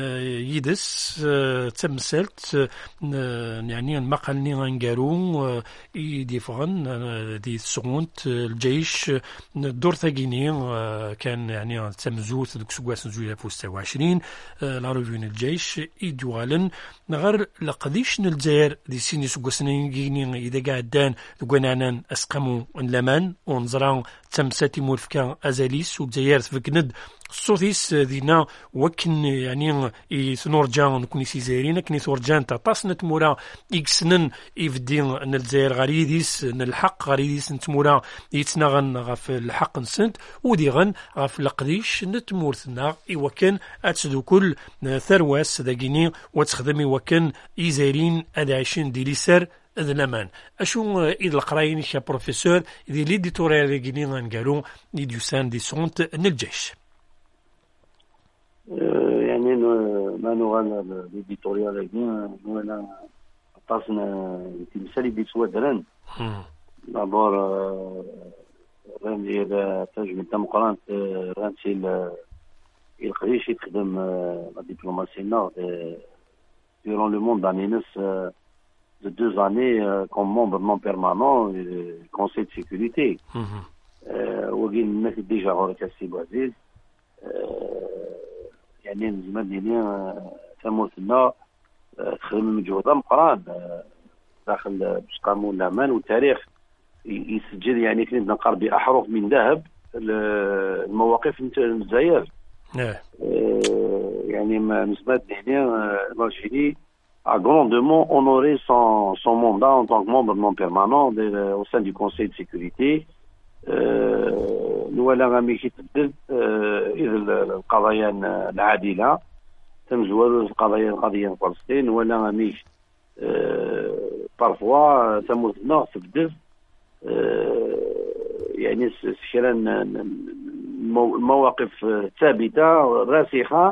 يدس تمثلت يعني المقالني غنقارو يديفغن دي سغونت الجيش الدور ثاقيني كان يعني تمزوت دوك سواس نزوية فو ستة وعشرين لا ريفيون الجيش يدوغالن غير لقديش الجزائر دي سيني سواسنين كيني إذا قاعدان دوكوانانان أسقمو انلامان ونزران تمساتي مورفكا أزاليس والجزائر تفكند الصوتيس دينا وكن يعني يثنورجان نكوني سيزايرين كني ثورجان تاطاس نتمورا إكسنن يفدين أن الجزائر غريديس أن الحق غريديس نتمورا يتناغن غف الحق نسنت وديغن غف القديش نتمورثنا إوكن أتسدو كل ثرواس داكيني وتخدمي وكن إيزايرين أدعشين دي ليسر ذنمان أشو إذا القرايين يا بروفيسور إذا ليدي توريالي جيني غنقالو يديوسان دي سونت نالجيش يعني ما نوغانا ليديتوريال كين نوغانا طاسنا تمثالي بيتسوادرن دابور راني إذا ترجم الديمقراط رانتي القريش يخدم لا دبلوماسي نورد durant le monde d'Anénis de deux années comme membre non permanent du Conseil de sécurité. وقيل الناس ديجا غورك السي عزيز يعني نزمان دينيا ثمورتنا تخدم مجهودها مقران داخل باش قانون الامان والتاريخ يسجل يعني كنا نقرب باحرف من ذهب المواقف نتاع الجزائر. يعني نزمان دينيا الجيري a grandement honoré son, son mandat en tant que membre non permanent de, au sein du Conseil de sécurité. نوالا غامي كيتبدل إذا القضايا العادلة تمزوالو القضايا القضية فلسطين ولا غامي بارفوا تموتنا تبدل يعني سكران المواقف ثابتة راسخة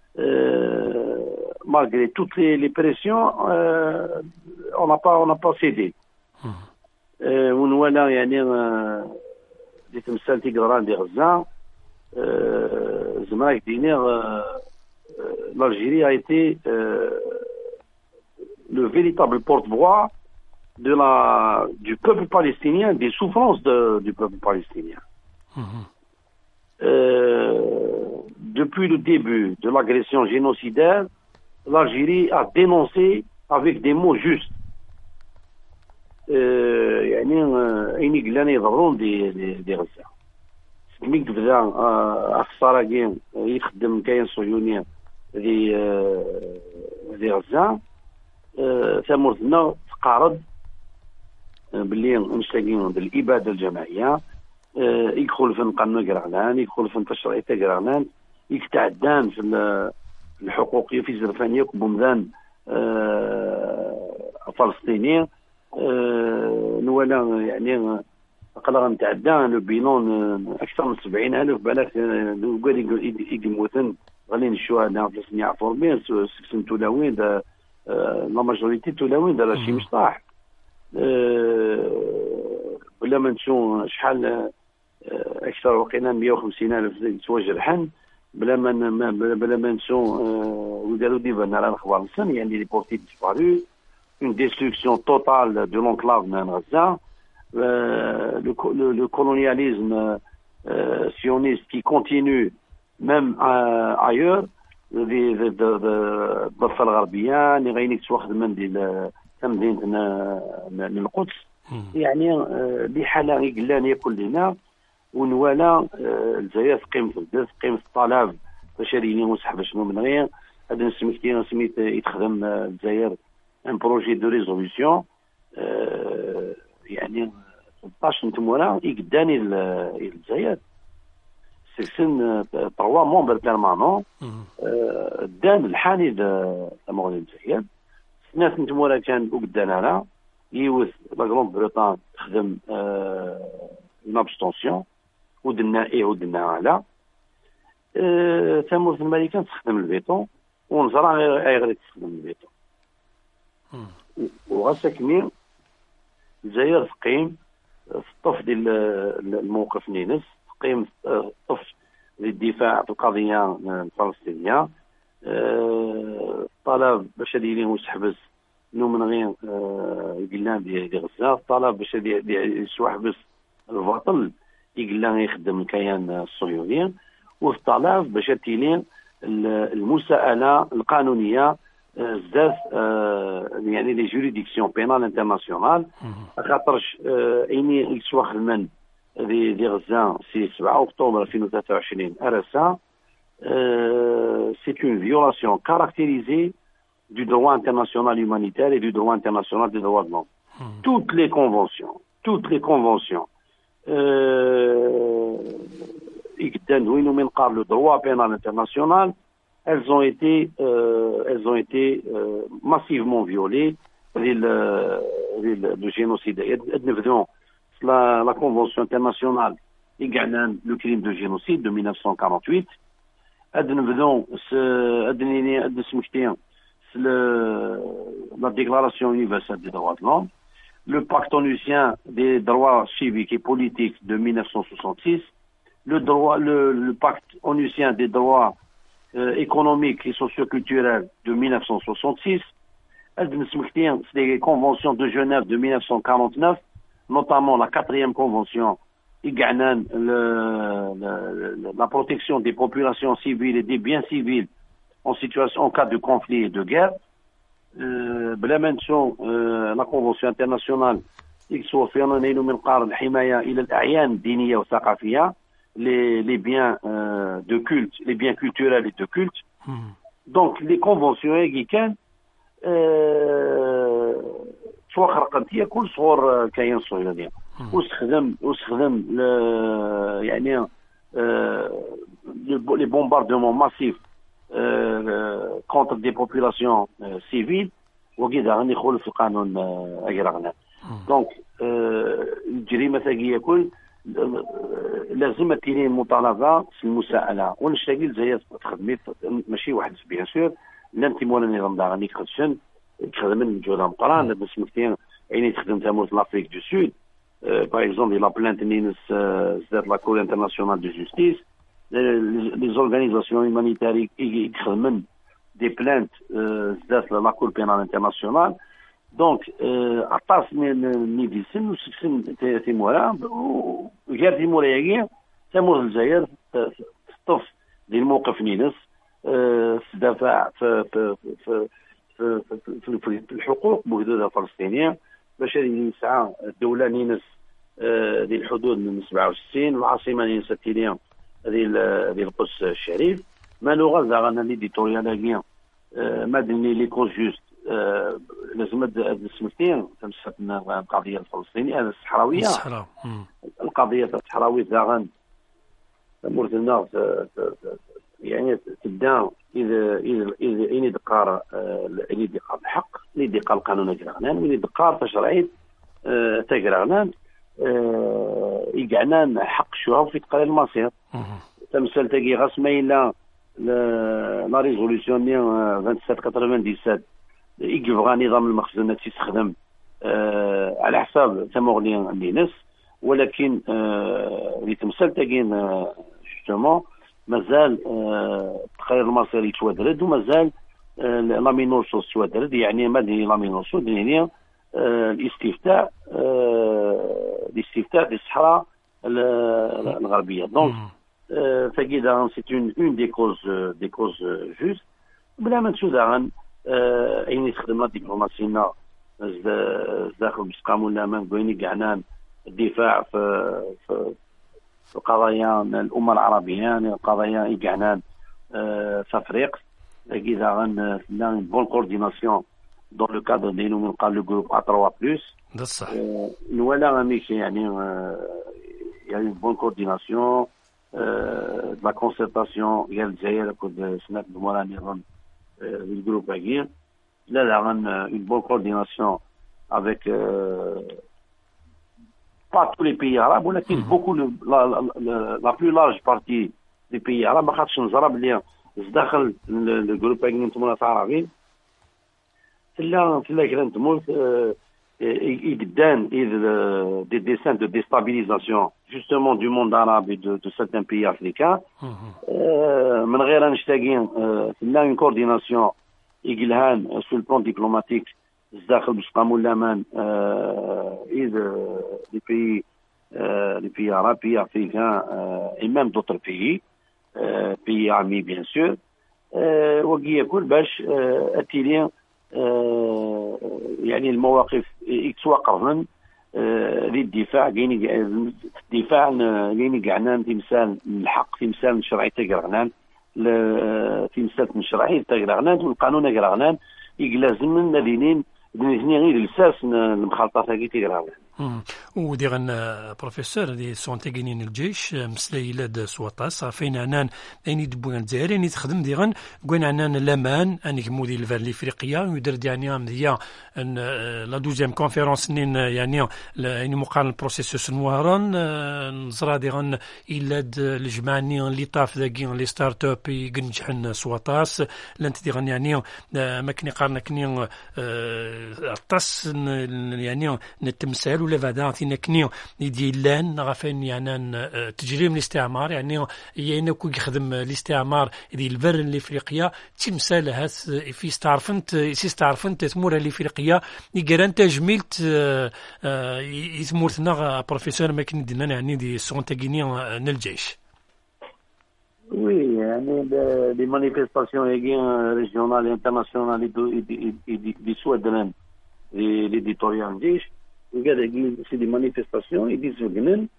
malgré toutes les, les pressions, euh, on n'a pas, on n'a pas cédé. ونوالا يعني دي تمثال تيقران دي غزة زمراك دينير l'Algérie a été euh, le véritable porte-voix de la, du peuple palestinien, des souffrances de, du peuple palestinien. Mmh. Euh, depuis le début de l'agression génocidaire, l'Algérie a dénoncé avec des mots justes. يعني أين قلنا يضرون دي دي دي غزة. مين بدا أخسارة كين يخدم كاين صهيونية دي دي غزة ثمرتنا تقارض باللي نشتاقين بالإبادة الجماعية يدخل في القانون قرغلان يدخل في التشريع تاع قرغلان يتعدان في الحقوقية في زرفانية كبومدان فلسطيني نوالا يعني قلنا نتعدى لو بينون اكثر من سبعين الف بلاك قال يقيموثن غالين الشهداء فلسطين يعرفوا بين سكسن تولاوين دا لا ماجوريتي تولاوين دا راشي مشطاح بلا ما نشوف شحال اكثر وقينا مئة وخمسين الف توجرحن بلا ما بلا ما نشوف وداروا ديفا على الاخبار السن يعني لي بورتي ديسبارو une destruction totale de l'enclave de Gaza, euh, le, le, le colonialisme euh, sioniste qui continue même euh, ailleurs, الضفة الغربية اللي غينيك تواخد من ديال مدينة القدس يعني بحالة قلان ياكل لنا ونوالا الجزائر قيمة الدرس قيمة الطلب باش ريني وسحب شنو من غير هذا نسميتين سميت يتخدم الجزائر un projet de résolution euh, يعني ستطاش نتمورا يقداني الجزائر سيكسن تروا مونبر بيرمانون دان الحاني المغرب الجزائر ناس نتمورا كان وقدانا لا يوث لا غروند بريطان تخدم اون ابستونسيون ودنا ايه ودنا على ثمورة الملكان تخدم الفيتو ونزرع غير تخدم الفيتو وغسكني الجزائر تقيم في الطف ديال الموقف نينس تقيم الطف للدفاع في القضيه الفلسطينيه طلب باش يدير يسحبس نو من غير يقلان ديال غزه طلب باش يسحبس الباطل يقلان يخدم الكيان الصهيوني وفي الطلب باش تيلين المساءله القانونيه بزاف يعني لي جوريديكسيون بينال انترناسيونال خاطرش ايني يسواخ من دي دي غزه سي سبعة اكتوبر ألفين وثلاثة وعشرين ارسا سي اون فيولاسيون كارactérisée du droit international humanitaire et du droit international des droits de l'homme. Toutes les conventions, toutes les conventions يقدان وينو من قال لو droit pénal international elles ont été, euh, elles ont été euh, massivement violées le, le, le génocide. La, la Convention internationale le crime de génocide de mille neuf cent quarante-huit. La Déclaration universelle des droits de l'homme, le Pacte onusien des droits civiques et politiques de mille neuf cent soixante-six, le, droit, le, le Pacte onusien des droits Euh, économique et socioculturelle de mille neuf cent soixante-six, les conventions de Genève de mille neuf cent quarante-neuf, notamment la quatrième convention, le, le, le, la protection des populations civiles et des biens civils en situation, en cas de conflit et de guerre. Euh, euh, la convention internationale, Les, les biens euh, de culte, les biens culturels et de culte. Mmh. Donc, les conventions égyptiennes, soit خرقتيه كل صغور كيان صهيوني واستخدم واستخدم يعني les bombardements massifs euh, contre des populations euh, civiles وكذا غادي يدخل في القانون اجرغنا. دونك الجريمه ثقيله كل لازم تيني مطالبه في المساءله ونشتاقي الجزائر تخدمي ماشي واحد بيان سور لا انت مولا النظام دا غادي يخدم تخدم من جوده مقران باش مكتين عيني تخدم تامور في لافريك دو سود باغ اكزومبل لا بلانت نينس زاد لا كور انترناسيونال دو جوستيس لي زورغانيزاسيون هيومانيتاري يخدمن دي بلانت زاد لا كور بينال انترناسيونال دونك عطاس من ديسن وسكسن تيمورا وجار تيمورا ياكي تمور الجزائر تطف ديال الموقف نينس تدافع في في في في, في, في, في الحقوق بحدود الفلسطينيه باش يسعى الدوله نينس ديال الحدود من سبعة وستين العاصمه نينس التيليه ديال ديال القدس الشريف ما لغه زعما ليديتوريال مادني لي كوز جوست لازم هاد السمتين تمسك القضيه الفلسطينيه الصحراويه الصحراء القضيه الصحراويه زعما مرتنا يعني تبدا اذا اذا اذا اني دقار اني دقار الحق اني دقار القانون الجرغنان اني دقار تشريعي تجرغنان يقعنان حق شوف في تقرير المصير تمثل تاكي غاسمه الا لا ريزوليسيون سبعة وسبعين تسعة يبغى نظام المخزونات يستخدم على حساب تمغني الناس ولكن اللي تمثل تاكين جوستومون مازال التقرير المصيري يتوادرد ومازال لامينوسو تتوادرد يعني مادني لامينوسو هي الاستفتاء الاستفتاء في الصحراء الغربيه دونك فكذا سي اون اون دي كوز دي كوز جوست بلا ما نشوف عن اين يستخدم لا دبلوماسينا داخل بسقام ولا من بيني كعنان الدفاع في في في قضايا الامه العربيه القضايا يقعنان في افريقيا كذا عن لا بون كورديناسيون dans le cadre des nous قال le groupe A trois plus ده صح نولا ميك يعني il y a une bonne coordination euh, de la concertation ديال الجزائر كود سنات مولا نظام du groupe Aguirre là là une bonne coordination avec euh, pas tous les pays arabes ولكن beaucoup la, la, la plus large partie des pays arabes ما خاطش نزرب اللي داخل الجروب Aguirre نتوما عربيين لا لا كرنت مولت يقدان des dessins de déstabilisation justement du monde arabe et de, de certains pays africains من غير نشتاقين لا une coordination يقلهان sur le plan diplomatique داخل بسقام ولامان et des pays les pays arabes pays africains et même d'autres pays pays amis bien sûr وقي يقول باش اتيلين يعني المواقف يتوقف من للدفاع كاين الدفاع كاين كعنان تمثال الحق تمثال شرعي تاع تمثال شرعي تاع والقانون تاع يلازم من لينين الاثنين غير الاساس المخالطات هذه تاع ودي غن بروفيسور دي سونتيغينين الجيش مسلايلاد سواطاس فين عنان اني دبوان الجزائر اني تخدم دي غن كوين عنان الامان اني كمودي الفال الافريقيا ويدير يعني امديا ان لا دوزيام كونفيرونس نين يعني اني مقارن البروسيسوس نوارن نزرا دي غن الا الجمعني اللي طاف داكي لي ستارت اب ينجحن سواطاس لانت دي غن يعني ما كني قارن كني طاس يعني نتمثال ولا بعدا تينكني ديال لان غافين يعني تجريم الاستعمار يعني يعني كو يخدم الاستعمار ديال البر الافريقيا تمثال هات في استعرفنت سي استعرفنت تمور الافريقيا يقران تجميلت يتمورتنا بروفيسور ما كان دينا يعني دي سونتاغيني الجيش Oui, les manifestations régionales et internationales du Soudan et l'éditorial جيش c'est des manifestations ils disent que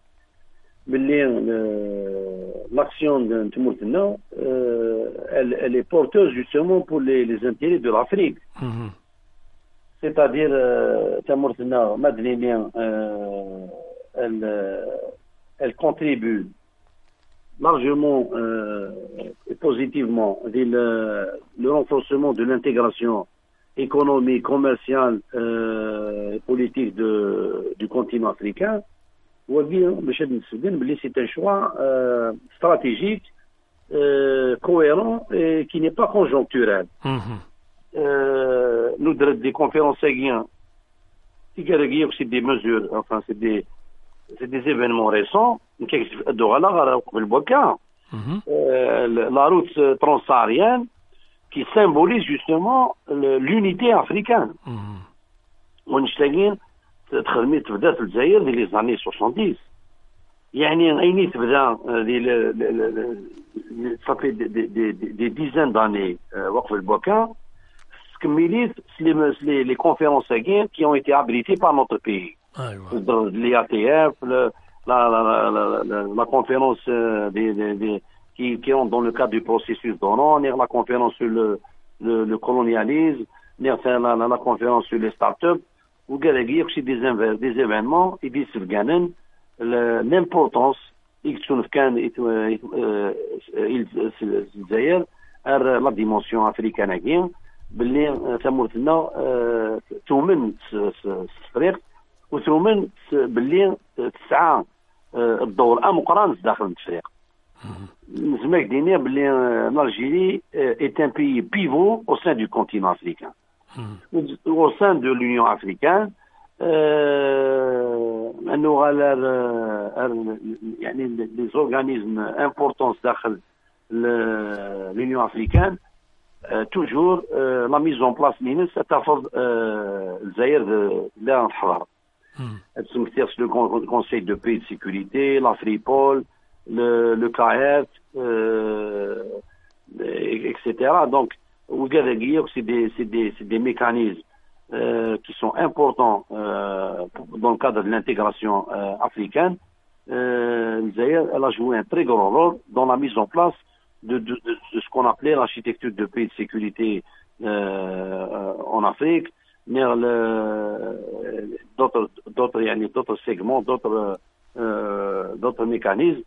l'action de Timourtina elle, elle est porteuse justement pour les, les intérêts de l'Afrique mm-hmm. c'est-à-dire Timourtina madrilène elle, elle contribue largement euh, et positivement le, le renforcement de l'intégration économique, commerciale euh, et politique de, du continent africain. C'est un choix euh, stratégique, euh, cohérent et qui n'est pas conjoncturel. Mm-hmm. Euh, nous, des conférences c'est des mesures, enfin, c'est des, c'est des événements récents. Mm-hmm. euh, la route transsaharienne qui symbolise justement le, l'unité africaine. Mmh. ونشتاقين تخدمي تبدا في الجزائر ديال لي زاني سبعين يعني ايني تبدا ديال صافي دي دي دي ديزان داني وقف البوكا كمليت لي لي كونفيرونس qui ont été abritées par notre pays. l'I A T F, la la la la la conférence des des qui qui ont dans le cadre du processus d'Oran, la conférence sur le le, le colonialisme, la, la, la, la conférence sur les startups, ou c'est des, des événements qui disent l'importance la dimension africaine باللي ثمرتنا تؤمن الطريق وتؤمن باللي تسعى الدور امقران داخل التفريق. نسمع دينيا باللي l'Algérie est un pays pivot au sein du continent africain. Au sein de l'Union africaine انه على يعني les organismes importants داخل l'Union africaine toujours la mise en place نينس تحفظ الجزائر لا الحضاره. le Conseil de paix et de sécurité, la FRIPOL, le, le K F, euh, et cetera. Donc, c'est des, c'est des, c'est des mécanismes euh, qui sont importants euh, dans le cadre de l'intégration euh, africaine. Euh, elle a joué un très grand rôle dans la mise en place de, de, de, de ce qu'on appelait l'architecture de paix et de sécurité euh, en Afrique. d'autres d'autres يعني d'autres segments d'autres euh, d'autres mécanismes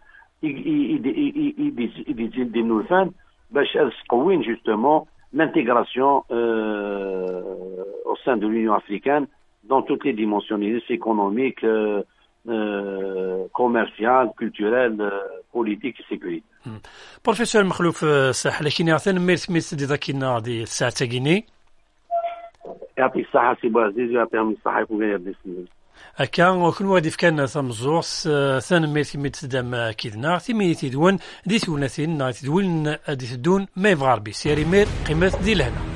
يدير nous الفن باش تقوين justement l'intégration euh, au sein de l'Union africaine dans toutes les dimensions économiques euh, euh, commerciales culturelles euh, politiques et sécurité. بروفيسور مخلوف صح لكن عثان ميرس ميرس دي ذاكينا دي الساعه تاكيني يعطيك الصحة سي بوعزيز ويعطيهم الصحة يكون غير ديسني. كان كل واحد كان ثمزور ثان ميرتي متدام كيدنا ثمي تدون دي ثونثين تدون دي تدون ما يبغى ربي سيري مير قيمة دي لهنا.